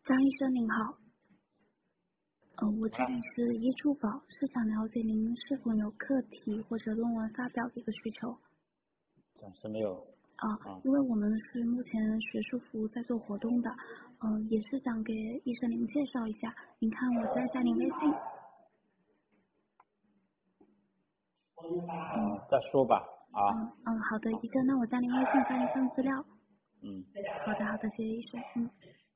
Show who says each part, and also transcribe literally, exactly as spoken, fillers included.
Speaker 1: 张医生您好，呃，我这里是医助宝，是想了解您是否有课题或者论文发表的一个需求。
Speaker 2: 暂时没有。
Speaker 1: 啊、
Speaker 2: 啊，
Speaker 1: 因为我们是目前学术服务在做活动的，嗯、也是想给医生您介绍一下。您看我加一下您微信，嗯
Speaker 2: 嗯，再说吧。啊，
Speaker 1: 嗯嗯，好的，一个，那我加您微信发您份资料。
Speaker 2: 嗯。
Speaker 1: 好的好的，谢谢医生，嗯。